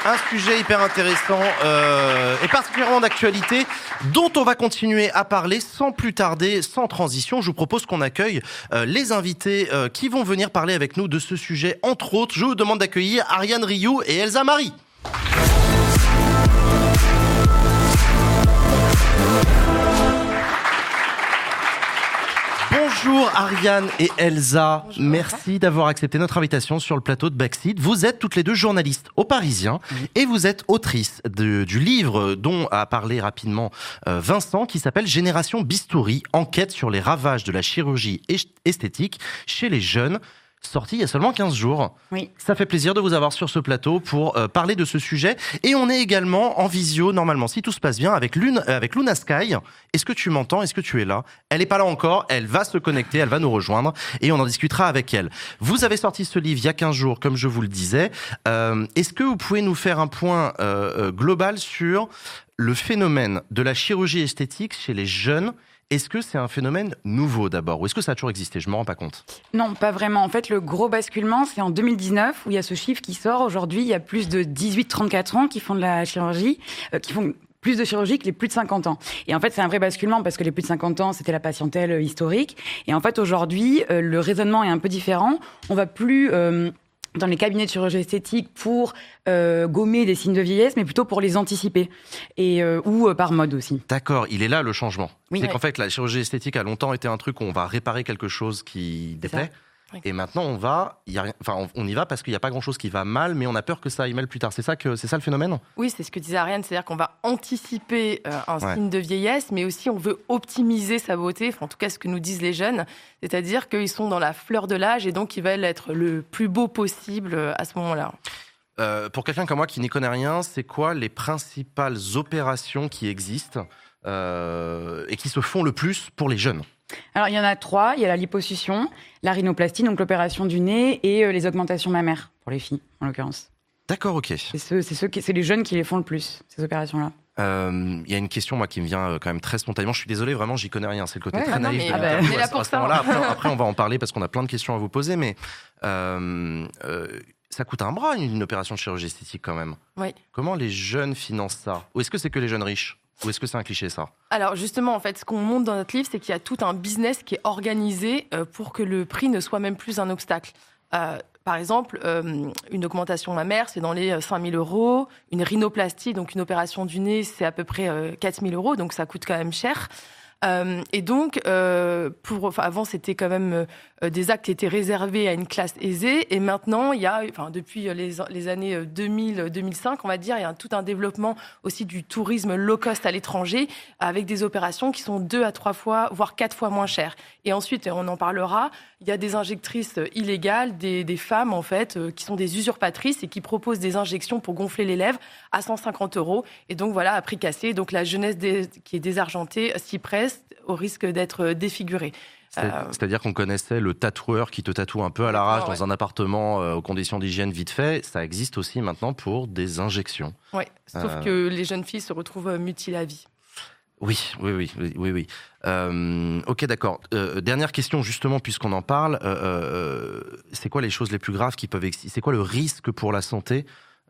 un sujet hyper intéressant et particulièrement d'actualité dont on va continuer à parler sans plus tarder, sans transition. Je vous propose qu'on accueille les invités qui vont venir parler avec nous de ce sujet. Entre autres, je vous demande d'accueillir Ariane Rioux et Elsa Marie. Bonjour Ariane et Elsa, bonjour. Merci d'avoir accepté notre invitation sur le plateau de Backseat. Vous êtes toutes les deux journalistes au Parisien et vous êtes autrices du livre dont a parlé rapidement Vincent qui s'appelle Génération Bistouri, enquête sur les ravages de la chirurgie esthétique chez les jeunes. Sorti il y a seulement 15 jours. Oui. Ça fait plaisir de vous avoir sur ce plateau pour parler de ce sujet. Et on est également en visio, normalement, si tout se passe bien, avec Luna Sky. Est-ce que tu m'entends ? Est-ce que tu es là ? Elle n'est pas là encore, elle va se connecter, elle va nous rejoindre et on en discutera avec elle. Vous avez sorti ce livre il y a 15 jours, comme je vous le disais. Est-ce que vous pouvez nous faire un point global sur le phénomène de la chirurgie esthétique chez les jeunes ? Est-ce que c'est un phénomène nouveau d'abord ou est-ce que ça a toujours existé ? Je ne me rends pas compte. Non, pas vraiment. En fait, le gros basculement, c'est en 2019 où il y a ce chiffre qui sort. Aujourd'hui, il y a plus de 18-34 ans qui font de la chirurgie, qui font plus de chirurgie que les plus de 50 ans. Et en fait, c'est un vrai basculement parce que les plus de 50 ans, c'était la patientèle historique. Et en fait, aujourd'hui, le raisonnement est un peu différent. On va plus dans les cabinets de chirurgie esthétique pour gommer des signes de vieillesse, mais plutôt pour les anticiper, et ou par mode aussi. D'accord, il est là le changement. Oui, c'est qu'en fait, la chirurgie esthétique a longtemps été un truc où on va réparer quelque chose qui déplaît. Oui. Et maintenant, on y va parce qu'il n'y a pas grand-chose qui va mal, mais on a peur que ça aille mal plus tard. C'est ça le phénomène ? Oui, c'est ce que disait Ariane, c'est-à-dire qu'on va anticiper un signe de vieillesse, mais aussi on veut optimiser sa beauté, en tout cas ce que nous disent les jeunes, c'est-à-dire qu'ils sont dans la fleur de l'âge et donc ils veulent être le plus beau possible à ce moment-là. Pour quelqu'un comme moi qui n'y connaît rien, c'est quoi les principales opérations qui existent et qui se font le plus pour les jeunes ? Alors, il y en a 3. Il y a la liposuction, la rhinoplastie, donc l'opération du nez, et les augmentations mammaires, pour les filles, en l'occurrence. D'accord, ok. C'est les jeunes qui les font le plus, ces opérations-là. Il y a une question, moi, qui me vient quand même très spontanément. Je suis désolé, vraiment, j'y connais rien. C'est le côté très naïf. On est là pour ça. Après, on va en parler parce qu'on a plein de questions à vous poser, mais ça coûte un bras, une opération de chirurgie esthétique, quand même. Oui. Comment les jeunes financent ça ? Ou est-ce que c'est que les jeunes riches ? Ou est-ce que c'est un cliché, ça ? Alors justement, en fait, ce qu'on montre dans notre livre, c'est qu'il y a tout un business qui est organisé pour que le prix ne soit même plus un obstacle. Par exemple, une augmentation mammaire, c'est dans les 5 000 €. Une rhinoplastie, donc une opération du nez, c'est à peu près 4 000 €, donc ça coûte quand même cher. Et donc, avant, c'était quand même des actes qui étaient réservés à une classe aisée. Et maintenant, il y a, depuis les années 2000-2005, on va dire, il y a tout un développement aussi du tourisme low cost à l'étranger, avec des opérations qui sont 2 à 3 fois, voire 4 fois moins chères. Et ensuite, on en parlera, il y a des injectrices illégales, des femmes, en fait, qui sont des usurpatrices et qui proposent des injections pour gonfler les lèvres à 150 €. Et donc, voilà, à prix cassé. Donc, la jeunesse qui est désargentée s'y presse au risque d'être défigurée. C'est-à-dire qu'on connaissait le tatoueur qui te tatoue un peu à l'arrache dans un appartement aux conditions d'hygiène vite fait. Ça existe aussi maintenant pour des injections. Oui, sauf que les jeunes filles se retrouvent mutilées à vie. Oui. Ok, d'accord. Dernière question, justement, puisqu'on en parle. C'est quoi les choses les plus graves qui peuvent exister ? C'est quoi le risque pour la santé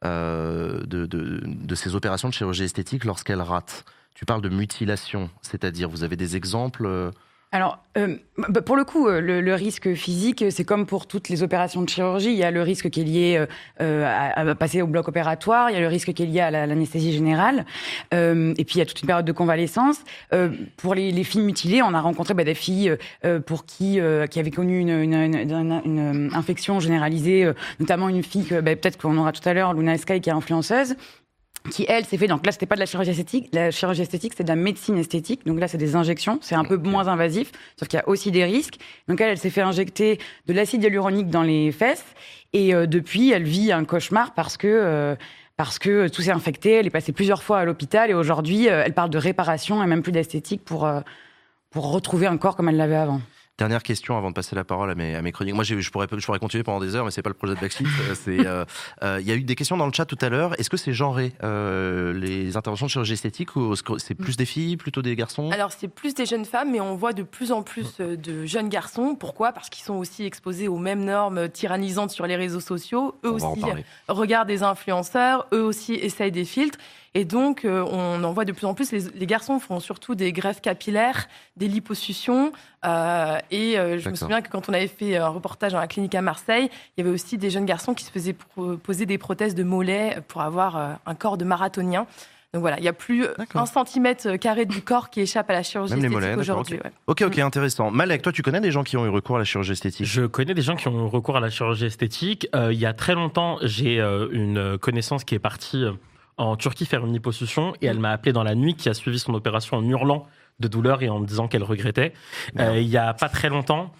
de ces opérations de chirurgie esthétique lorsqu'elles ratent ? Tu parles de mutilation, c'est-à-dire, vous avez des exemples ? Alors, pour le coup, le risque physique, c'est comme pour toutes les opérations de chirurgie. Il y a le risque qui est lié à passer au bloc opératoire, il y a le risque qui est lié à l'anesthésie générale, et puis il y a toute une période de convalescence. Pour les filles mutilées, on a rencontré des filles pour qui avaient connu une infection généralisée, notamment une fille que peut-être qu'on aura tout à l'heure, Luna Sky, qui est influenceuse, qui, elle, s'est fait... Donc là, c'était pas de la chirurgie esthétique. La chirurgie esthétique, c'est de la médecine esthétique. Donc là, c'est des injections. C'est un peu moins invasif, sauf qu'il y a aussi des risques. Donc elle s'est fait injecter de l'acide hyaluronique dans les fesses. Et depuis, elle vit un cauchemar parce que tout s'est infecté. Elle est passée plusieurs fois à l'hôpital. Et aujourd'hui, elle parle de réparation et même plus d'esthétique pour retrouver un corps comme elle l'avait avant. Dernière question avant de passer la parole à mes chroniques. Moi, je pourrais continuer pendant des heures, mais c'est pas le projet de Backseat. Il y a eu des questions dans le chat tout à l'heure. Est-ce que c'est genré, les interventions de chirurgie esthétique, ou c'est plus des filles, plutôt des garçons? Alors, c'est plus des jeunes femmes, mais on voit de plus en plus de jeunes garçons. Pourquoi ? Parce qu'ils sont aussi exposés aux mêmes normes tyrannisantes sur les réseaux sociaux. Eux aussi regardent des influenceurs, eux aussi essayent des filtres. Et donc, on en voit de plus en plus. Les garçons font surtout des greffes capillaires, des liposuctions. Je me souviens que quand on avait fait un reportage dans la clinique à Marseille, il y avait aussi des jeunes garçons qui se faisaient poser des prothèses de mollets pour avoir un corps de marathonien. Donc voilà, il n'y a plus 1 cm² du corps qui échappe à la chirurgie esthétique aujourd'hui. Ok, intéressant. Malek, toi, tu connais des gens qui ont eu recours à la chirurgie esthétique? Je connais des gens qui ont eu recours à la chirurgie esthétique. Il y a très longtemps, j'ai une connaissance qui est partie en Turquie faire une liposuction et elle m'a appelé dans la nuit, qui a suivi son opération en hurlant de douleur et en me disant qu'elle regrettait. Il y a pas très longtemps,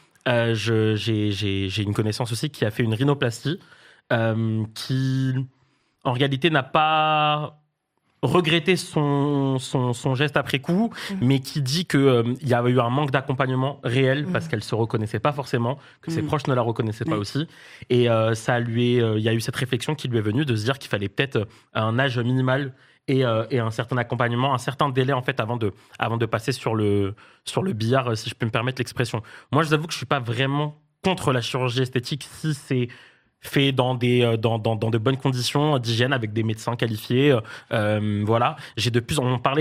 j'ai une connaissance aussi qui a fait une rhinoplastie, qui en réalité n'a pas regretter son geste après coup, mais qui dit qu'il y avait eu un manque d'accompagnement réel parce qu'elle ne se reconnaissait pas forcément, que ses proches ne la reconnaissaient pas aussi. Et il y a eu cette réflexion qui lui est venue de se dire qu'il fallait peut-être un âge minimal et un certain accompagnement, un certain délai en fait avant de passer sur le billard, si je peux me permettre l'expression. Moi, je vous avoue que je ne suis pas vraiment contre la chirurgie esthétique si c'est fait dans de bonnes conditions d'hygiène avec des médecins qualifiés. Voilà. On parlait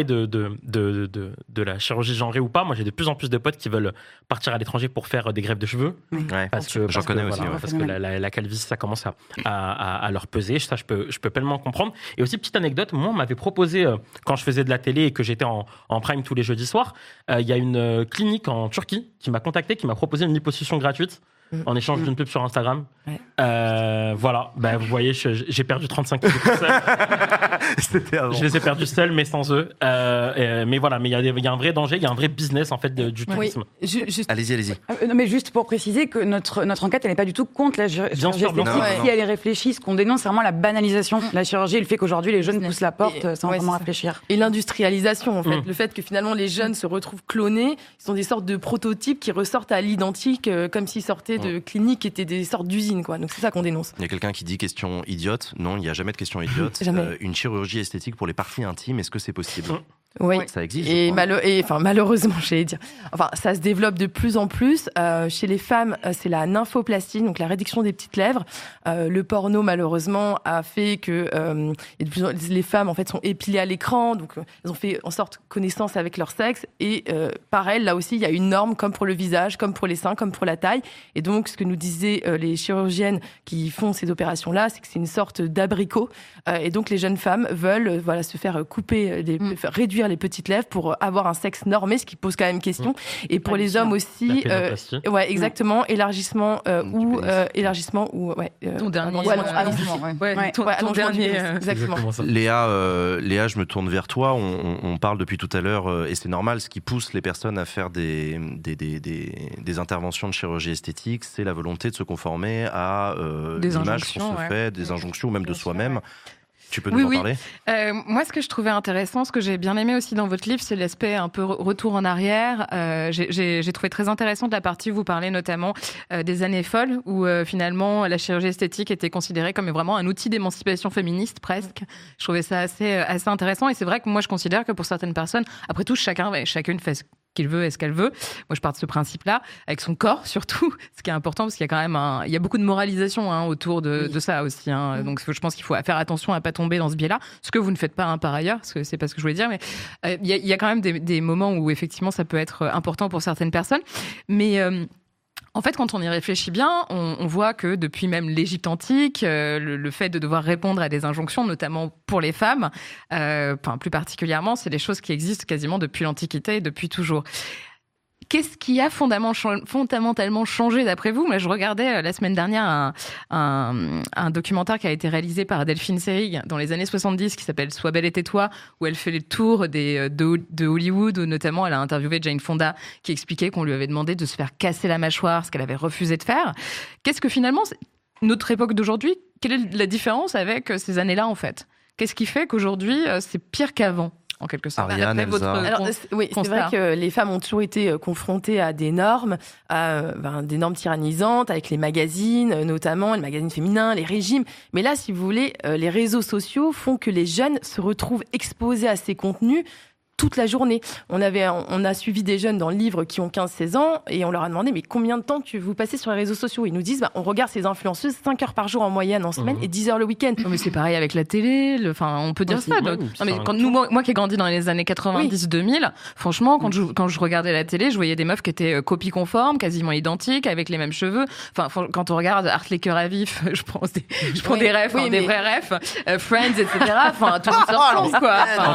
de la chirurgie genrée ou pas. Moi, j'ai de plus en plus de potes qui veulent partir à l'étranger pour faire des greffes de cheveux. Parce que la calvitie, ça commence à leur peser. Ça, je peux pleinement comprendre. Et aussi, petite anecdote, moi, on m'avait proposé, quand je faisais de la télé et que j'étais en prime tous les jeudis soirs, il y a une clinique en Turquie qui m'a contacté, qui m'a proposé une liposuction gratuite en échange d'une pub sur Instagram. Voilà, vous voyez, j'ai perdu 35 kilos tout seul. C'était avant. Je les ai perdus seuls, mais sans eux. Mais voilà, mais il y a un vrai danger, il y a un vrai business en fait du tourisme. Allez-y. Non, mais juste pour préciser que notre enquête, elle n'est pas du tout contre la chirurgie esthétique. Si elle est réfléchie, ce qu'on dénonce, c'est vraiment la banalisation de la chirurgie, le fait qu'aujourd'hui les jeunes poussent la porte sans vraiment réfléchir. Et l'industrialisation, en fait, le fait que finalement les jeunes se retrouvent clonés, ils sont des sortes de prototypes qui ressortent à l'identique, comme s'ils sortaient de cliniques qui étaient des sortes d'usines, quoi. Donc c'est ça qu'on dénonce. Il y a quelqu'un qui dit question idiote. Non, il n'y a jamais de question idiote. Une chirurgie esthétique pour les parties intimes, est-ce que c'est possible? Oui, ça existe. Et malheureusement, j'allais dire. Enfin, ça se développe de plus en plus. Chez les femmes, c'est la nymphoplastie, donc la réduction des petites lèvres. Le porno, malheureusement, a fait que les femmes, en fait, sont épilées à l'écran, donc elles ont fait en sorte connaissance avec leur sexe. Et pareil, là aussi, il y a une norme, comme pour le visage, comme pour les seins, comme pour la taille. Et donc, ce que nous disaient les chirurgiennes qui font ces opérations-là, c'est que c'est une sorte d'abricot. Et donc, les jeunes femmes veulent, se faire couper, réduire les petites lèvres pour avoir un sexe normé, ce qui pose quand même question. Et pour les hommes aussi, exactement, élargissement ou ton dernier, exactement. Léa, je me tourne vers toi. On parle depuis tout à l'heure, et c'est normal, ce qui pousse les personnes à faire des interventions de chirurgie esthétique, c'est la volonté de se conformer à l'image qu'on se fait, des injonctions ou même de soi-même. Tu peux nous en parler ? Moi, ce que je trouvais intéressant, ce que j'ai bien aimé aussi dans votre livre, c'est l'aspect un peu retour en arrière. J'ai trouvé très intéressante la partie où vous parlez notamment des années folles, où finalement la chirurgie esthétique était considérée comme vraiment un outil d'émancipation féministe, presque. Je trouvais ça assez intéressant. Et c'est vrai que moi, je considère que pour certaines personnes, après tout, chacune fait ce qu'il veut et ce qu'elle veut. Moi, je pars de ce principe-là, avec son corps surtout, ce qui est important, parce qu'il y a quand même il y a beaucoup de moralisation autour de ça aussi. Donc, je pense qu'il faut faire attention à ne pas tomber dans ce biais-là, ce que vous ne faites pas par ailleurs, parce que c'est pas ce que je voulais dire, mais il y a quand même des moments où effectivement ça peut être important pour certaines personnes. Mais en fait, quand on y réfléchit bien, on voit que depuis même l'Égypte antique, le fait de devoir répondre à des injonctions, notamment pour les femmes, plus particulièrement, c'est des choses qui existent quasiment depuis l'Antiquité et depuis toujours. Qu'est-ce qui a fondamentalement changé d'après vous ? Moi, je regardais la semaine dernière un documentaire qui a été réalisé par Delphine Seyrig dans les années 70 qui s'appelle « Sois belle et tais-toi » où elle fait le tour de Hollywood, où notamment elle a interviewé Jane Fonda qui expliquait qu'on lui avait demandé de se faire casser la mâchoire, ce qu'elle avait refusé de faire. Qu'est-ce que finalement, notre époque d'aujourd'hui, quelle est la différence avec ces années-là en fait ? Qu'est-ce qui fait qu'aujourd'hui, c'est pire qu'avant ? en quelque sorte. Ariane, Après, Elsa. Alors, oui, c'est vrai que les femmes ont toujours été confrontées à des normes, des normes tyrannisantes, avec les magazines, notamment les magazines féminins, les régimes. Mais là, si vous voulez, les réseaux sociaux font que les jeunes se retrouvent exposés à ces contenus toute la journée. On a suivi des jeunes dans le livre qui ont 15-16 ans et on leur a demandé mais combien de temps que vous passez sur les réseaux sociaux? Ils nous disent on regarde ces influenceuses 5 heures par jour en moyenne en semaine et 10 heures le week-end. Non, mais c'est pareil avec la télé, on peut dire ça. Ouais, Non, mais moi qui ai grandi dans les années 90-2000, franchement, quand je regardais la télé, je voyais des meufs qui étaient copies conformes, quasiment identiques, avec les mêmes cheveux. Enfin, quand on regarde Art les cœurs à vif, je prends des refs, des vrais refs, Friends, etc. Enfin, tout le monde se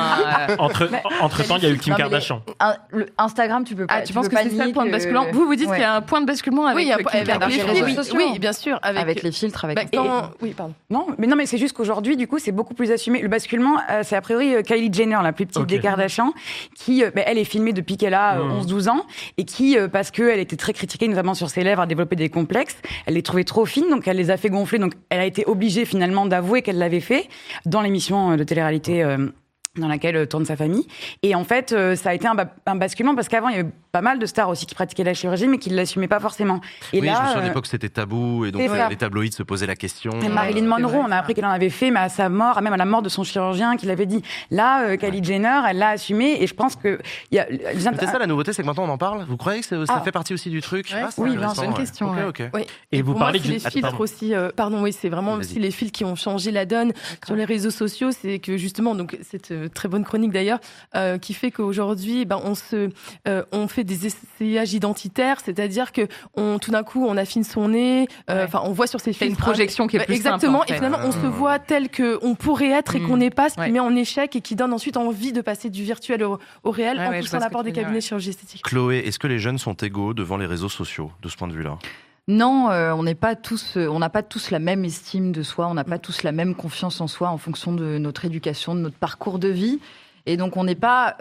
quoi. Entre-temps, il y a eu Kim Kardashian. Instagram, tu peux pas. Tu penses que c'est ça le point de basculement? Vous dites qu'il y a un point de basculement avec Kim Kardashian. Oui, bien sûr. Avec les filtres, Oui, pardon. Non, mais c'est juste qu'aujourd'hui, du coup, c'est beaucoup plus assumé. Le basculement, c'est a priori Kylie Jenner, la plus petite des Kardashian, qui, elle est filmée depuis qu'elle a 11-12 ans, et qui, parce qu'elle était très critiquée, notamment sur ses lèvres, a développé des complexes. Elle les trouvait trop fines, donc elle les a fait gonfler. Donc elle a été obligée finalement d'avouer qu'elle l'avait fait dans l'émission de télé-réalité dans laquelle tourne sa famille. Et en fait, ça a été un basculement parce qu'avant, il y avait pas mal de stars aussi qui pratiquaient la chirurgie, mais qui ne l'assumaient pas forcément. Et oui, là, je me souviens à l'époque, c'était tabou, et donc les tabloïds se posaient la question. Et Marilyn Monroe, on a appris qu'elle en avait fait, mais à sa mort, même à la mort de son chirurgien, qui l'avait dit. Là, Kylie Jenner, elle l'a assumé, et je pense que... C'est ça la nouveauté, c'est que maintenant on en parle. Vous croyez que ça fait partie aussi du truc? Oui, c'est une question. Okay. Oui. Et vous parlez les filtres aussi. C'est vraiment aussi les filtres qui ont changé la donne sur les réseaux sociaux. C'est que justement, donc cette très bonne chronique d'ailleurs, qui fait qu'aujourd'hui, on fait des essayages identitaires, c'est-à-dire que tout d'un coup, on affine son nez. On voit sur ces filtres. C'est une projection qui est plus exactement. simple, en fait. Et finalement, on se voit tel que on pourrait être et qu'on n'est pas, ce qui met en échec et qui donne ensuite envie de passer du virtuel au réel en poussant la porte des cabinets de chirurgie esthétique. Chloé, est-ce que les jeunes sont égaux devant les réseaux sociaux de ce point de vue-là? Non, on n'a pas tous la même estime de soi, on n'a pas tous la même confiance en soi en fonction de notre éducation, de notre parcours de vie. Et donc on n'est pas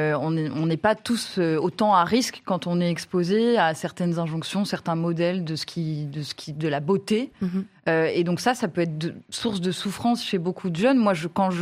tous autant à risque quand on est exposé à certaines injonctions, certains modèles de la beauté. Et donc ça peut être source de souffrance chez beaucoup de jeunes. Moi,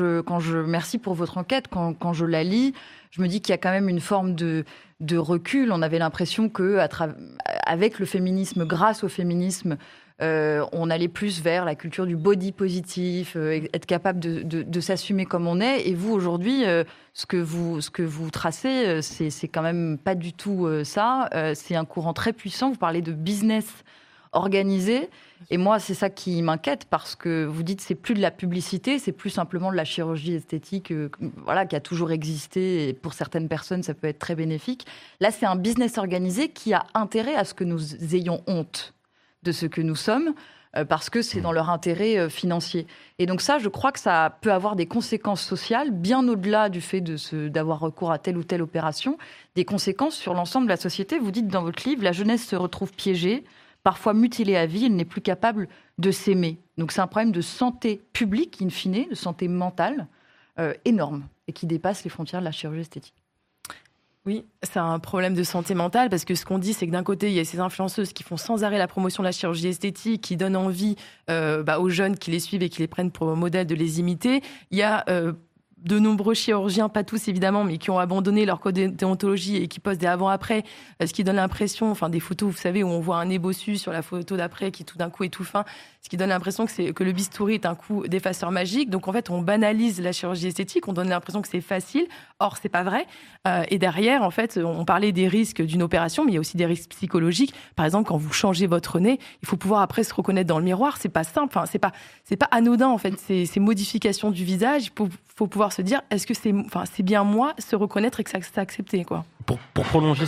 merci pour votre enquête. Quand je la lis, je me dis qu'il y a quand même une forme de recul. On avait l'impression que avec le féminisme, grâce au féminisme, on allait plus vers la culture du body positif, être capable de s'assumer comme on est. Et vous, aujourd'hui, ce que vous tracez, c'est quand même pas du tout ça. C'est un courant très puissant. Vous parlez de business organisé. Et moi, c'est ça qui m'inquiète parce que vous dites c'est plus de la publicité, c'est plus simplement de la chirurgie esthétique qui a toujours existé. Et pour certaines personnes, ça peut être très bénéfique. Là, c'est un business organisé qui a intérêt à ce que nous ayons honte de ce que nous sommes, parce que c'est dans leur intérêt financier. Et donc ça, je crois que ça peut avoir des conséquences sociales, bien au-delà du fait d'avoir recours à telle ou telle opération, des conséquences sur l'ensemble de la société. Vous dites dans votre livre, la jeunesse se retrouve piégée, parfois mutilée à vie, elle n'est plus capable de s'aimer. Donc c'est un problème de santé publique, in fine, de santé mentale, énorme, et qui dépasse les frontières de la chirurgie esthétique. Oui, c'est un problème de santé mentale parce que ce qu'on dit, c'est que d'un côté, il y a ces influenceuses qui font sans arrêt la promotion de la chirurgie esthétique, qui donnent envie aux jeunes qui les suivent et qui les prennent pour modèle de les imiter. Il y a de nombreux chirurgiens, pas tous évidemment, mais qui ont abandonné leur code de déontologie et qui postent des avant-après, ce qui donne l'impression, des photos, vous savez, où on voit un nez bossu sur la photo d'après qui tout d'un coup est tout fin, ce qui donne l'impression que le bistouri est un coup d'effaceur magique. Donc en fait, on banalise la chirurgie esthétique, on donne l'impression que c'est facile, or c'est pas vrai. Et derrière, en fait, on parlait des risques d'une opération, mais il y a aussi des risques psychologiques. Par exemple, quand vous changez votre nez, il faut pouvoir après se reconnaître dans le miroir. C'est pas simple, c'est pas anodin en fait. Ces modifications du visage, il faut pouvoir se dire, est-ce que c'est bien moi, se reconnaître et que c'est accepté, quoi. Pour prolonger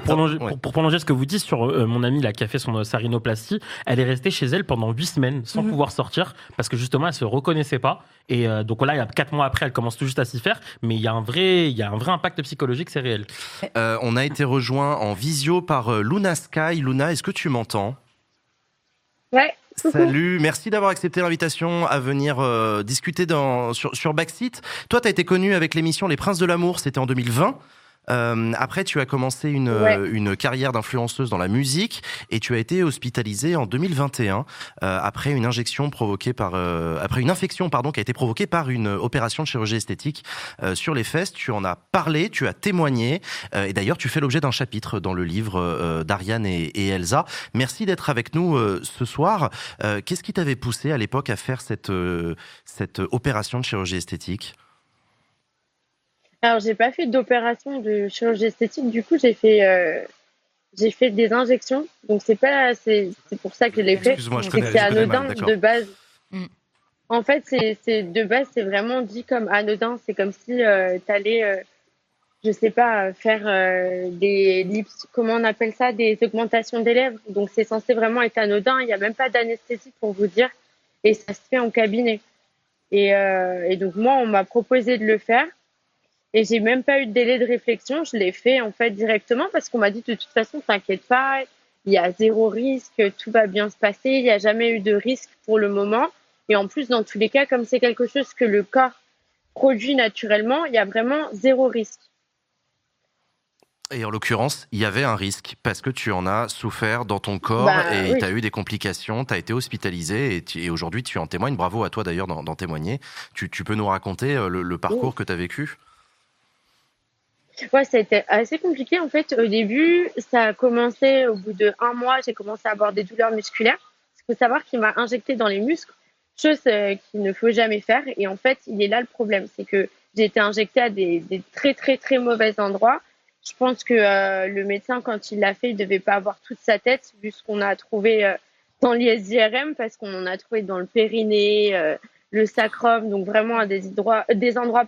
ce que vous dites sur mon amie là, qui a fait sa rhinoplastie, elle est restée chez elle pendant 8 semaines sans pouvoir sortir parce que justement elle se reconnaissait pas. Et donc là, il y a 4 mois après, elle commence tout juste à s'y faire, mais il y a un vrai impact psychologique, c'est réel. On a été rejoint en visio par Luna Sky. Luna, est-ce que tu m'entends? Ouais. Salut, merci d'avoir accepté l'invitation à venir discuter sur Backseat. Toi, tu as été connue avec l'émission Les Princes de l'amour, c'était en 2020. Après, tu as commencé une carrière d'influenceuse dans la musique et tu as été hospitalisée en 2021 après une infection qui a été provoquée par une opération de chirurgie esthétique sur les fesses. Tu en as parlé, tu as témoigné et d'ailleurs tu fais l'objet d'un chapitre dans le livre d'Ariane et Elsa. Merci d'être avec nous ce soir. Qu'est-ce qui t'avait poussé à l'époque à faire cette opération de chirurgie esthétique ? Alors, j'ai pas fait d'opération de chirurgie esthétique. Du coup, j'ai fait des injections. Donc, c'est pour ça que je l'ai fait. Excuse-moi, C'est que c'est anodin de base. Mm. En fait, de base, c'est vraiment dit comme anodin. C'est comme si t'allais, je sais pas, faire des lips, comment on appelle ça, des augmentations des lèvres. Donc, c'est censé vraiment être anodin. Il y a même pas d'anesthésie pour vous dire. Et ça se fait en cabinet. Et donc, moi, on m'a proposé de le faire. Et j'ai même pas eu de délai de réflexion. Je l'ai fait en fait directement parce qu'on m'a dit de toute façon, t'inquiète pas, il y a zéro risque, tout va bien se passer. Il n'y a jamais eu de risque pour le moment. Et en plus, dans tous les cas, comme c'est quelque chose que le corps produit naturellement, il y a vraiment zéro risque. Et en l'occurrence, il y avait un risque parce que tu en as souffert dans ton corps et Oui. tu as eu des complications, tu as été hospitalisé et aujourd'hui tu en témoignes. Bravo à toi d'ailleurs d'en témoigner. Tu peux nous raconter le parcours que tu as vécu ? Ouais, ça a été assez compliqué. En fait, au début, ça a commencé au bout de 1 mois, j'ai commencé à avoir des douleurs musculaires. Il faut savoir qu'il m'a injecté dans les muscles, chose qu'il ne faut jamais faire. Et en fait, il est là le problème, c'est que j'ai été injectée à des très très très mauvais endroits. Je pense que le médecin, quand il l'a fait, il devait pas avoir toute sa tête, vu ce qu'on a trouvé dans l'ISJRM, parce qu'on en a trouvé dans le périnée, le sacrum, donc vraiment à des endroits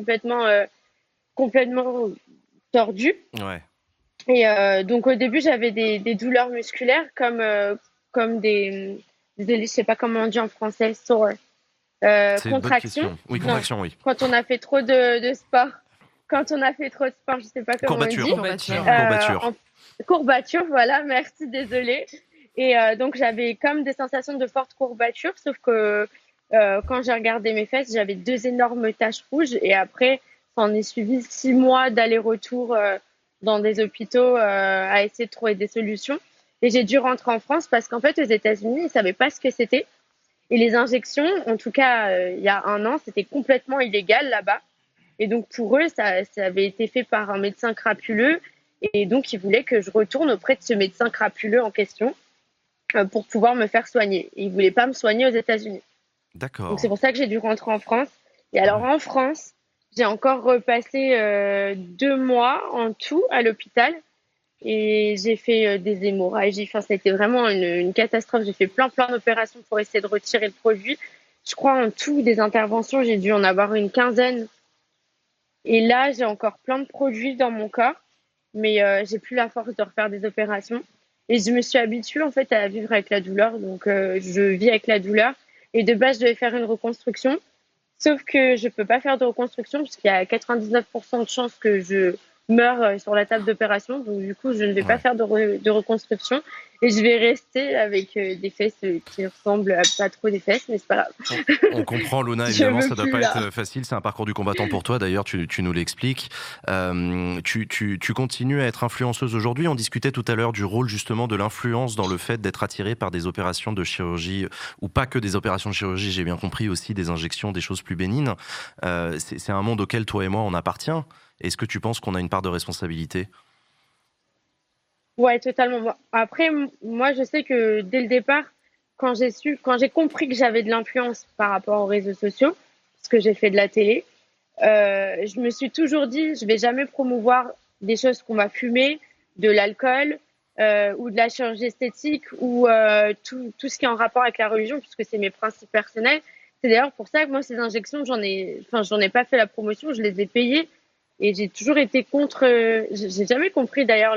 complètement tordu. Ouais. Et donc au début, j'avais des douleurs musculaires comme désolée, je sais pas comment on dit en français, sore. C'est une bonne Contraction. question. Oui, contraction, oui. Quand on a fait trop de sport. Quand on a fait trop de sport, je sais pas comment Courbature. on dit. Courbature. Courbature, voilà, merci, désolée. Et donc j'avais comme des sensations de forte courbature, sauf que quand j'ai regardé mes fesses, j'avais 2 énormes taches rouges et après, ça en est suivi 6 mois d'aller-retour dans des hôpitaux à essayer de trouver des solutions. Et j'ai dû rentrer en France parce qu'en fait, aux États-Unis, ils savaient pas ce que c'était. Et les injections, en tout cas, il y a 1 an, c'était complètement illégal là-bas. Et donc, pour eux, ça avait été fait par un médecin crapuleux. Et donc, ils voulaient que je retourne auprès de ce médecin crapuleux en question pour pouvoir me faire soigner. Et ils voulaient pas me soigner aux États-Unis. D'accord. Donc, c'est pour ça que j'ai dû rentrer en France. Et alors, en France, j'ai encore repassé 2 mois en tout à l'hôpital. Et j'ai fait des hémorragies. Enfin, ça a été vraiment une catastrophe. J'ai fait plein d'opérations pour essayer de retirer le produit. Je crois en tout, des interventions, j'ai dû en avoir une quinzaine. Et là, j'ai encore plein de produits dans mon corps, mais j'ai plus la force de refaire des opérations. Et je me suis habituée en fait à vivre avec la douleur, donc je vis avec la douleur. Et de base, je devais faire une reconstruction, sauf que je peux pas faire de reconstruction puisqu'il y a 99% de chances que je meure sur la table d'opération. Donc du coup, je ne vais pas faire de reconstruction et je vais rester avec des fesses qui ressemblent à pas trop des fesses, mais c'est pas grave. On comprend, Luna, évidemment, ça doit pas être facile. C'est un parcours du combattant pour toi, d'ailleurs, tu nous l'expliques. Tu continues à être influenceuse aujourd'hui. On discutait tout à l'heure du rôle, justement, de l'influence dans le fait d'être attiré par des opérations de chirurgie, ou pas que des opérations de chirurgie, j'ai bien compris, aussi des injections, des choses plus bénignes. C'est un monde auquel toi et moi, on appartient. Est-ce que tu penses qu'on a une part de responsabilité ? Ouais, totalement. Après, moi, je sais que dès le départ, quand j'ai compris que j'avais de l'influence par rapport aux réseaux sociaux, parce que j'ai fait de la télé, je me suis toujours dit, je vais jamais promouvoir des choses qu'on va fumer, de l'alcool, ou de la chirurgie esthétique, ou tout ce qui est en rapport avec la religion, puisque c'est mes principes personnels. C'est d'ailleurs pour ça que moi, ces injections, j'en ai pas fait la promotion, je les ai payées, et j'ai toujours été contre. J'ai jamais compris d'ailleurs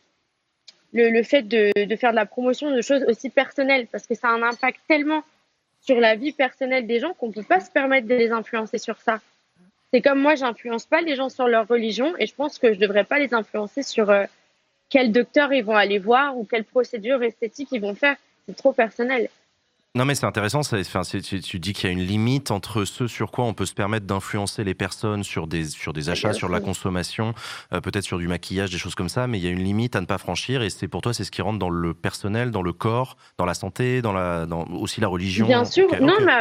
le fait de faire de la promotion de choses aussi personnelles, parce que ça a un impact tellement sur la vie personnelle des gens qu'on peut pas se permettre de les influencer sur ça. C'est comme moi, j'influence pas les gens sur leur religion et je pense que je devrais pas les influencer sur quel docteur ils vont aller voir ou quelle procédure esthétique ils vont faire. C'est trop personnel. Non mais c'est intéressant, tu dis qu'il y a une limite entre ce sur quoi on peut se permettre d'influencer les personnes sur des achats, sur la consommation, peut-être sur du maquillage, des choses comme ça, mais il y a une limite à ne pas franchir et pour toi c'est ce qui rentre dans le personnel, dans le corps, dans la santé, dans aussi la religion. Bien sûr, Okay, non okay. mais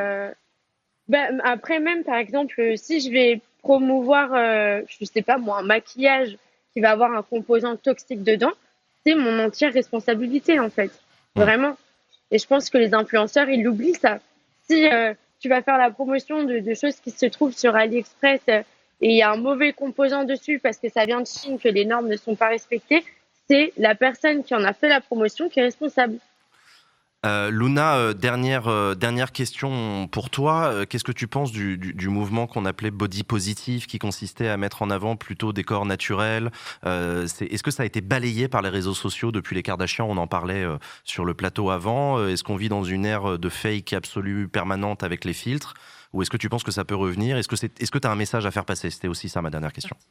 après même par exemple si je vais promouvoir, je sais pas moi, un maquillage qui va avoir un composant toxique dedans, c'est mon entière responsabilité en fait, vraiment. Et je pense que les influenceurs, ils l'oublient ça. Si tu vas faire la promotion de choses qui se trouvent sur AliExpress et il y a un mauvais composant dessus parce que ça vient de Chine, que les normes ne sont pas respectées, c'est la personne qui en a fait la promotion qui est responsable. Luna, dernière question pour toi. Qu'est-ce que tu penses du mouvement qu'on appelait body positive, qui consistait à mettre en avant plutôt des corps naturels? Est-ce que ça a été balayé par les réseaux sociaux depuis les Kardashians? On en parlait sur le plateau avant. Est-ce qu'on vit dans une ère de fake absolue permanente avec les filtres? Ou est-ce que tu penses que ça peut revenir? Est-ce que tu as un message à faire passer? C'était aussi ça ma dernière question.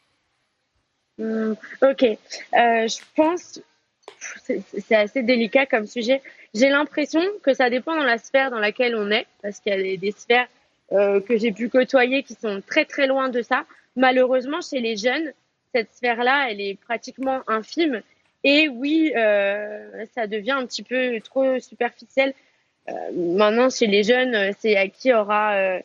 Ok. Je pense... C'est assez délicat comme sujet. J'ai l'impression que ça dépend dans la sphère dans laquelle on est, parce qu'il y a des sphères que j'ai pu côtoyer qui sont très très loin de ça. Malheureusement, chez les jeunes, cette sphère-là, elle est pratiquement infime. Et oui, ça devient un petit peu trop superficiel. Maintenant, chez les jeunes, c'est à qui aura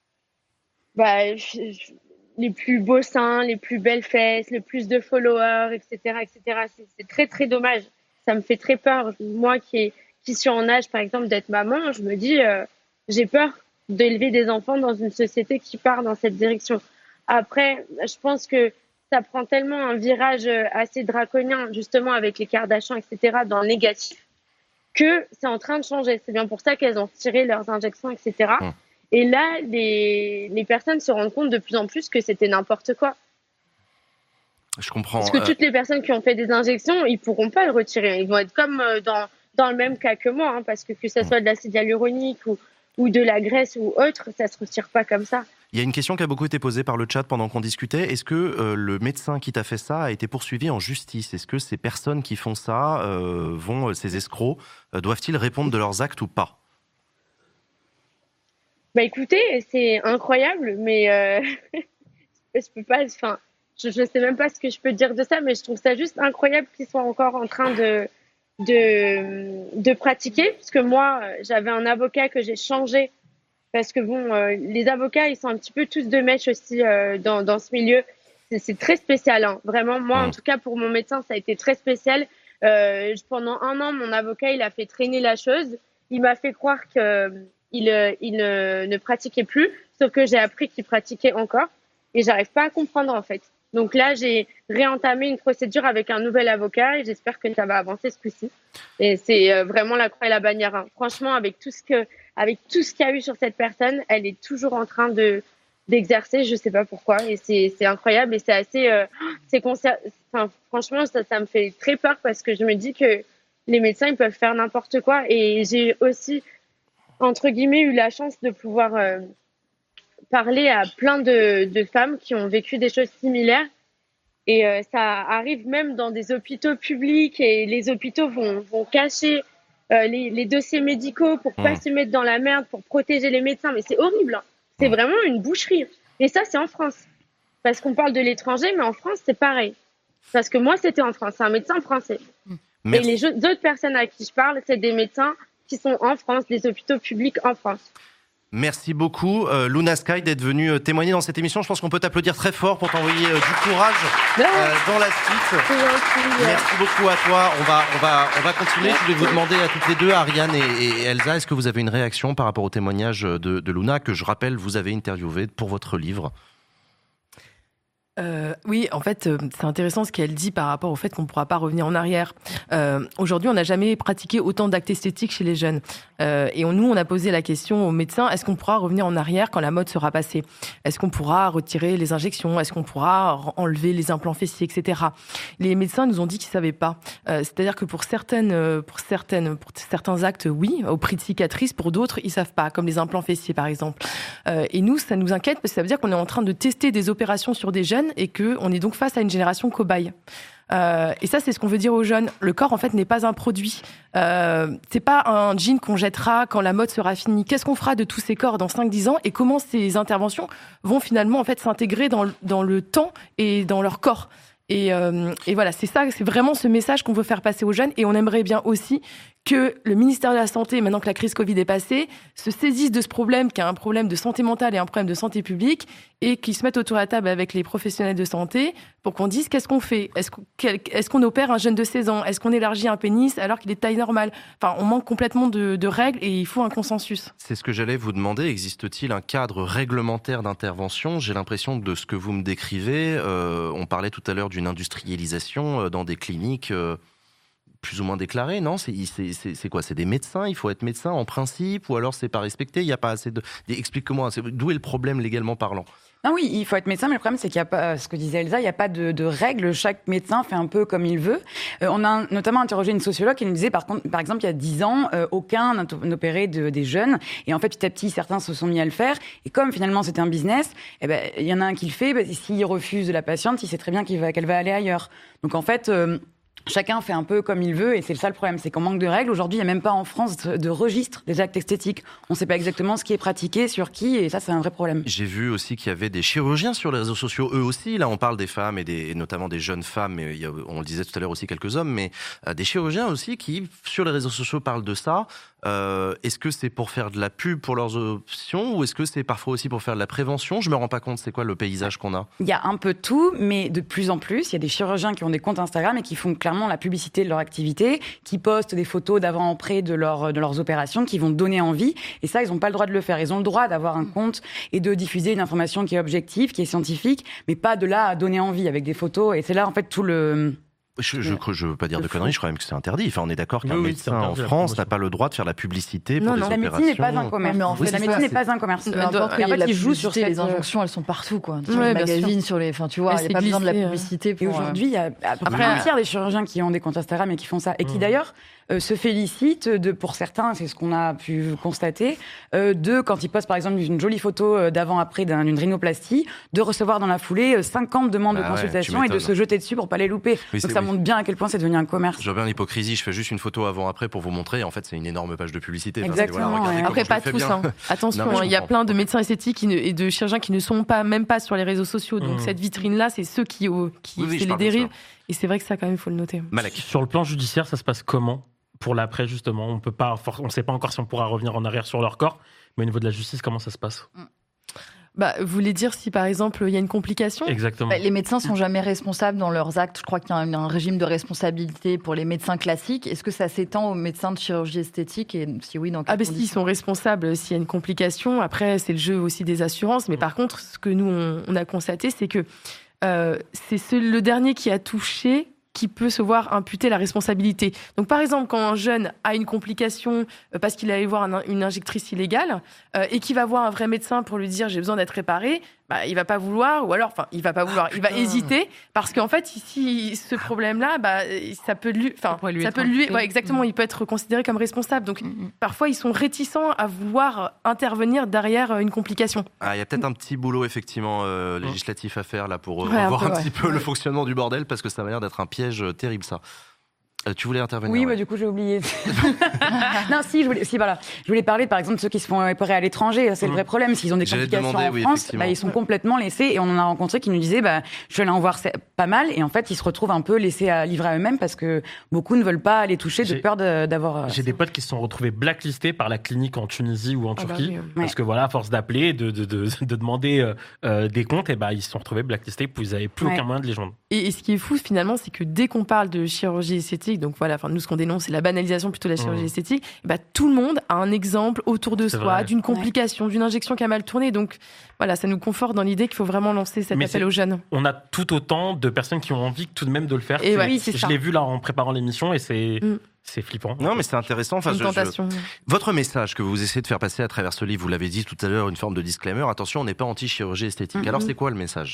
les plus beaux seins, les plus belles fesses, le plus de followers, etc., etc. C'est très très dommage. Ça me fait très peur. Moi qui suis en âge, par exemple, d'être maman, je me dis, j'ai peur d'élever des enfants dans une société qui part dans cette direction. Après, je pense que ça prend tellement un virage assez draconien, justement avec les Kardashians, etc., dans le négatif, que c'est en train de changer. C'est bien pour ça qu'elles ont retiré leurs injections, etc. Et là, les personnes se rendent compte de plus en plus que c'était n'importe quoi. Je comprends. Parce que toutes les personnes qui ont fait des injections, ils pourront pas le retirer. Ils vont être comme dans le même cas que moi, hein, parce que ça soit de l'acide hyaluronique ou de la graisse ou autre, ça se retire pas comme ça. Il y a une question qui a beaucoup été posée par le chat pendant qu'on discutait. Est-ce que le médecin qui t'a fait ça a été poursuivi en justice? Est-ce que ces personnes qui font ça, ces escrocs, doivent-ils répondre de leurs actes ou pas? Bah écoutez, c'est incroyable, mais je peux pas. Enfin, je sais même pas ce que je peux dire de ça, mais je trouve ça juste incroyable qu'ils soient encore en train de pratiquer. Parce que moi, j'avais un avocat que j'ai changé parce que bon, les avocats, ils sont un petit peu tous de mèche aussi dans ce milieu. C'est très spécial, hein. Vraiment. Moi, en tout cas, pour mon médecin, ça a été très spécial. Pendant 1 an, mon avocat, il a fait traîner la chose. Il m'a fait croire que il ne pratiquait plus, sauf que j'ai appris qu'il pratiquait encore et j'arrive pas à comprendre en fait. Donc là, j'ai réentamé une procédure avec un nouvel avocat et j'espère que ça va avancer ce coup-ci. Et c'est vraiment la croix et la bannière, hein. Franchement, avec tout ce qu'il y a eu sur cette personne, elle est toujours en train d'exercer, je sais pas pourquoi, et c'est incroyable et c'est assez franchement, ça me fait très peur parce que je me dis que les médecins, ils peuvent faire n'importe quoi. Et j'ai aussi entre guillemets, eu la chance de pouvoir parler à plein de femmes qui ont vécu des choses similaires. Et ça arrive même dans des hôpitaux publics et les hôpitaux vont cacher les dossiers médicaux pour pas se mettre dans la merde, pour protéger les médecins. Mais c'est horrible, hein. C'est vraiment une boucherie. Et ça, c'est en France. Parce qu'on parle de l'étranger, mais en France, c'est pareil. Parce que moi, c'était en France. C'est un médecin français. Merci. Et les autres personnes à qui je parle, c'est des médecins qui sont en France, des hôpitaux publics en France. Merci beaucoup, Luna Sky, d'être venue témoigner dans cette émission. Je pense qu'on peut t'applaudir très fort pour t'envoyer du courage dans la suite. Merci beaucoup à toi. On va continuer. Je voulais vous demander à toutes les deux, Ariane et Elsa, est-ce que vous avez une réaction par rapport au témoignage de Luna, que je rappelle, vous avez interviewé pour votre livre? Oui, en fait, c'est intéressant ce qu'elle dit par rapport au fait qu'on ne pourra pas revenir en arrière. Aujourd'hui, on n'a jamais pratiqué autant d'actes esthétiques chez les jeunes. Et nous, on a posé la question aux médecins, est-ce qu'on pourra revenir en arrière quand la mode sera passée? Est-ce qu'on pourra retirer les injections? Est-ce qu'on pourra enlever les implants fessiers, etc. Les médecins nous ont dit qu'ils ne savaient pas. C'est-à-dire que pour certains actes, oui, au prix de cicatrices, pour d'autres, ils ne savent pas, comme les implants fessiers, par exemple. Et nous, ça nous inquiète parce que ça veut dire qu'on est en train de tester des opérations sur des jeunes jeunes et qu'on est donc face à une génération cobaye. Et ça, c'est ce qu'on veut dire aux jeunes. Le corps, en fait, n'est pas un produit. C'est pas un jean qu'on jettera quand la mode sera finie. Qu'est-ce qu'on fera de tous ces corps dans 5-10 ans et comment ces interventions vont finalement en fait s'intégrer dans le temps et dans leur corps. Et voilà, c'est ça, c'est vraiment ce message qu'on veut faire passer aux jeunes. Et on aimerait bien aussi que le ministère de la Santé, maintenant que la crise Covid est passée, se saisisse de ce problème, qui est un problème de santé mentale et un problème de santé publique, et qu'ils se mettent autour de la table avec les professionnels de santé pour qu'on dise qu'est-ce qu'on fait. Est-ce qu'on opère un jeune de 16 ans? Est-ce qu'on élargit un pénis alors qu'il est de taille normale? Enfin, on manque complètement de règles et il faut un consensus. C'est ce que j'allais vous demander. Existe-t-il un cadre réglementaire d'intervention? J'ai l'impression de ce que vous me décrivez. On parlait tout à l'heure d'une industrialisation dans des cliniques plus ou moins déclarées, non? C'est quoi? C'est des médecins? Il faut être médecin en principe? Ou alors c'est pas respecté? Il n'y a pas assez de... Explique-moi, d'où est le problème légalement parlant? Ah oui, il faut être médecin, mais le problème, c'est qu'il n'y a pas, ce que disait Elsa, il n'y a pas de règles. Chaque médecin fait un peu comme il veut. On a notamment interrogé une sociologue qui nous disait, par exemple, il y a 10 ans, aucun n'opérait des jeunes. Et en fait, petit à petit, certains se sont mis à le faire. Et comme finalement, c'était un business, eh ben, il y en a un qui le fait. S'il refuse la patiente, il sait très bien qu'elle va aller ailleurs. Donc en fait... chacun fait un peu comme il veut et c'est ça le problème, c'est qu'on manque de règles. Aujourd'hui, il n'y a même pas en France de registre des actes esthétiques. On ne sait pas exactement ce qui est pratiqué, sur qui, et ça, c'est un vrai problème. J'ai vu aussi qu'il y avait des chirurgiens sur les réseaux sociaux, eux aussi. Là, on parle des femmes et notamment des jeunes femmes, mais on le disait tout à l'heure aussi quelques hommes, mais des chirurgiens aussi qui, sur les réseaux sociaux, parlent de ça. Est-ce que c'est pour faire de la pub pour leurs options ou est-ce que c'est parfois aussi pour faire de la prévention? Je me rends pas compte, c'est quoi le paysage qu'on a? Il y a un peu de tout, mais de plus en plus, il y a des chirurgiens qui ont des comptes Instagram et qui font clairement la publicité de leur activité, qui postent des photos d'avant-après de leurs opérations, qui vont donner envie. Et ça, ils n'ont pas le droit de le faire. Ils ont le droit d'avoir un compte et de diffuser une information qui est objective, qui est scientifique, mais pas de là à donner envie avec des photos. Et c'est là, en fait, tout le... Je veux pas dire de conneries, je crois même que c'est interdit. Enfin, on est d'accord qu'un Oui, médecin en France n'a pas le droit de faire la publicité pour des la opérations. médecine n'est pas un commerce. Mais en fait, la médecine n'est pas un commerce. Peu importe qu'il y ait la ils jouent sur publicité, les injonctions, elles sont partout, quoi. Sur Ouais, les bien magazines, sur les, enfin, tu vois, il n'y a pas besoin de la publicité. Et aujourd'hui, il y a à peu près un tiers des chirurgiens qui ont des comptes Instagram et qui font ça, et qui d'ailleurs se félicitent pour certains, c'est ce qu'on a pu constater, quand ils postent par exemple une jolie photo d'avant-après d'une rhinoplastie, de recevoir dans la foulée 50 demandes de consultation et de se jeter dessus pour pas les louper. Donc ça montre bien à quel point c'est devenu un commerce. Je vois bien l'hypocrisie, je fais juste une photo avant-après pour vous montrer, et en fait c'est une énorme page de publicité. Exactement. Enfin, voilà, après, pas tous. Attention, il y a plein de médecins esthétiques et de chirurgiens qui ne sont même pas sur les réseaux sociaux. Donc cette vitrine-là, c'est ceux qui c'est les dérives. Et c'est vrai que ça, quand même, il faut le noter. Malek. Sur le plan judiciaire, ça se passe comment pour l'après, justement? On ne sait pas encore si on pourra revenir en arrière sur leur corps, mais au niveau de la justice, comment ça se passe? Vous voulez dire si, par exemple, il y a une complication? Exactement. Les médecins sont jamais responsables dans leurs actes. Je crois qu'il y a un régime de responsabilité pour les médecins classiques. Est-ce que ça s'étend aux médecins de chirurgie esthétique? Et si oui, dans quelles conditions? Si, ils sont responsables s'il y a une complication. Après, c'est le jeu aussi des assurances. Mais par contre, ce que nous, on a constaté, c'est que c'est le dernier qui a touché qui peut se voir imputer la responsabilité. Donc, par exemple, quand un jeune a une complication parce qu'il est allé voir une injectrice illégale et qu'il va voir un vrai médecin pour lui dire « j'ai besoin d'être réparé », il va pas vouloir, ou alors, il va pas vouloir, il va hésiter parce qu'en fait, ici, ce problème-là, ça peut lui, exactement, il peut être considéré comme responsable. Donc, parfois, ils sont réticents à vouloir intervenir derrière une complication. Il y a peut-être un petit boulot, effectivement, législatif à faire, là, pour revoir un petit peu le fonctionnement du bordel, parce que ça m'a l'air d'être un piège terrible, ça. Tu voulais intervenir? Oui, du coup, j'ai oublié. Non, je voulais parler, par exemple, de ceux qui se font opérer à l'étranger. C'est le vrai problème. S'ils ont des complications en France, ils sont complètement laissés. Et on en a rencontré qui nous disaient, je vais aller en voir pas mal. Et en fait, ils se retrouvent un peu laissés à livrer à eux-mêmes parce que beaucoup ne veulent pas les toucher de peur d'avoir... J'ai des potes qui se sont retrouvés blacklistés par la clinique en Tunisie ou en Turquie. Parce que voilà, à force d'appeler, de demander des comptes, ils se sont retrouvés blacklistés. Puis ils n'avaient plus aucun moyen de les joindre. Et ce qui est fou, finalement, c'est que dès qu'on parle de chirurgie esthétique, donc voilà, nous ce qu'on dénonce, c'est la banalisation plutôt de la chirurgie esthétique. Tout le monde a un exemple autour de soi d'une complication, d'une injection qui a mal tourné. Donc voilà, ça nous conforte dans l'idée qu'il faut vraiment lancer cet appel aux jeunes. On a tout autant de personnes qui ont envie tout de même de le faire. Et je l'ai vu là en préparant l'émission et c'est flippant. Non, mais c'est intéressant. Une tentation. Votre message que vous essayez de faire passer à travers ce livre, vous l'avez dit tout à l'heure, une forme de disclaimer. Attention, on n'est pas anti-chirurgie esthétique. Alors c'est quoi le message?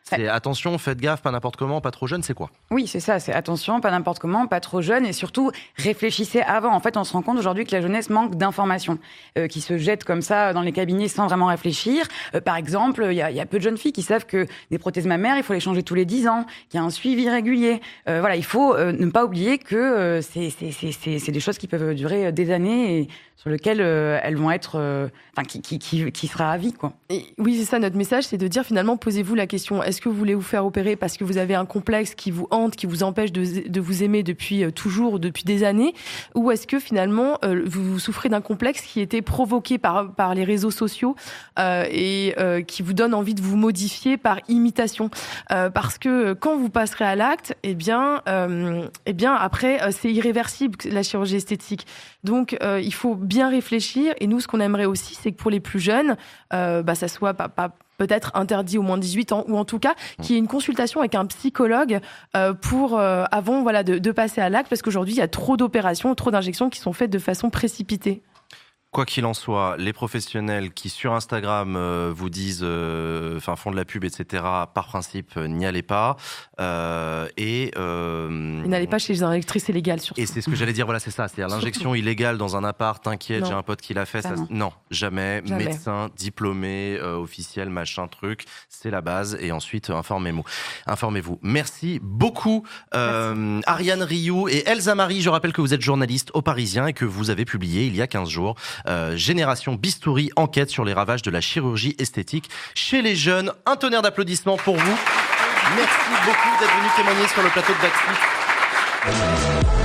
C'est attention, faites gaffe, pas n'importe comment, pas trop jeune, c'est quoi? Oui, c'est ça, c'est attention, pas n'importe comment, pas trop jeune, et surtout réfléchissez avant. En fait, on se rend compte aujourd'hui que la jeunesse manque d'informations, qui se jettent comme ça dans les cabinets sans vraiment réfléchir. Par exemple, il y a peu de jeunes filles qui savent que des prothèses mammaires, il faut les changer tous les 10 ans, qu'il y a un suivi régulier. Voilà, il faut ne pas oublier que c'est des choses qui peuvent durer des années et sur lesquelles elles vont être, qui sera à vie, quoi. Et oui, c'est ça, notre message, c'est de dire finalement, posez-vous la question, est-ce que vous voulez vous faire opérer parce que vous avez un complexe qui vous hante, qui vous empêche de vous aimer depuis toujours, depuis des années, ou est-ce que finalement vous souffrez d'un complexe qui était provoqué par les réseaux sociaux et qui vous donne envie de vous modifier par imitation, parce que quand vous passerez à l'acte, eh bien après c'est irréversible la chirurgie esthétique. Donc il faut bien réfléchir, et nous ce qu'on aimerait aussi, c'est que pour les plus jeunes, ça soit pas peut-être interdit au moins de 18 ans, ou en tout cas qu'il y ait une consultation avec un psychologue pour avant de passer à l'acte, parce qu'aujourd'hui il y a trop d'opérations, trop d'injections qui sont faites de façon précipitée. Quoi qu'il en soit, les professionnels qui sur Instagram vous disent, font de la pub, etc., par principe, n'y allez pas. N'allez pas chez un électricien illégal, surtout. Et c'est ce que j'allais dire, voilà, c'est ça. C'est-à-dire l'injection illégale dans un appart, t'inquiète, j'ai un pote qui l'a fait. Ça, non, jamais. Médecin, diplômé, officiel, machin, truc. C'est la base. Et ensuite, informez-vous. Merci beaucoup, Ariane Rioux et Elsa Marie. Je rappelle que vous êtes journaliste au Parisien et que vous avez publié il y a 15 jours Génération Bistouri, enquête sur les ravages de la chirurgie esthétique chez les jeunes. Un tonnerre d'applaudissements pour vous. Merci beaucoup d'être venu témoigner sur le plateau de Backseat.